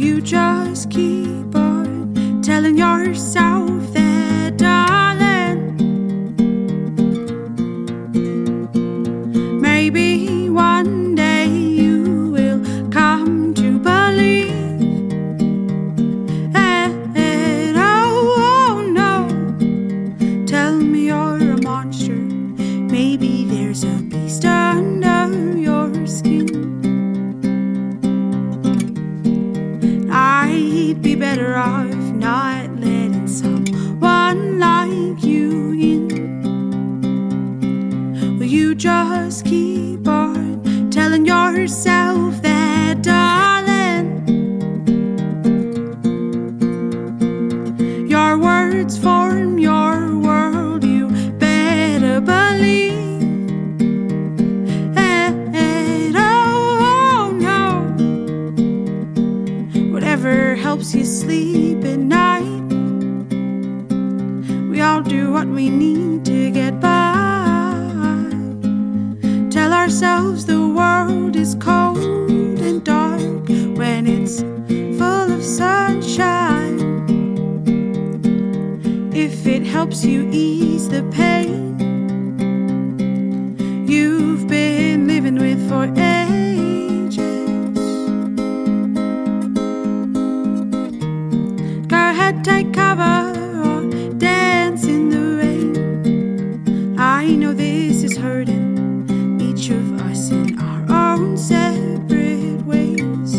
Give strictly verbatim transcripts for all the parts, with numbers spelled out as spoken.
you just keep on telling yourself that, darling, maybe one day you will come to believe that, oh, oh no, tell me you're a monster, maybe there's a beast under your skin. I'd be better off not letting someone like you in. Will you just keep on telling yourself that, darling, your words form your world, you better believe that, oh, oh no, whatever helps you sleep at night. We all do what we need to get by. Tell ourselves the world is cold and dark when it's full of sunshine. If it helps you ease the pain you've been living with for ages, go ahead, take cover, or dance in the rain. I know this is hurting each of us in our own separate ways,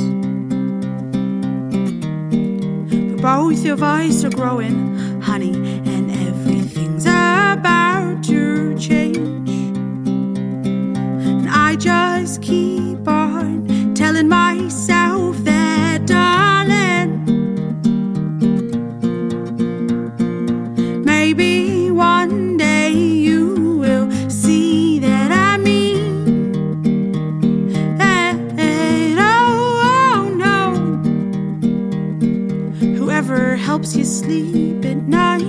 but both of us are growing, honey, and everything's about to change. And I just keep on telling myself that, darling, maybe one day you will see that I mean that, oh, oh no, whoever helps you sleep at night,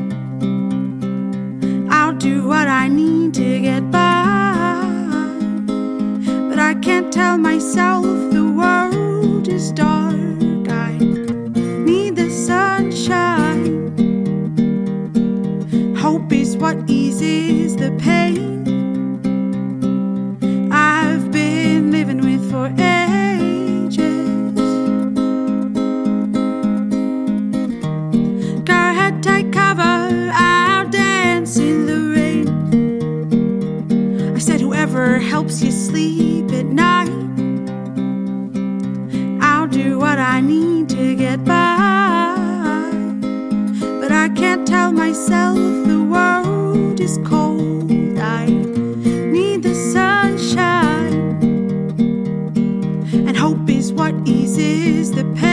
I'll do what I need to get by. But I can't tell myself the world is dark, I need the sunshine. Hope is what eases the pain I've been living with for ages. Go ahead, take cover, I'll dance in the rain. I said whoever helps you sleep at night, I'll do what I need to get by. But I can't tell myself the world is cold, I need the sunshine. And hope is what eases the pain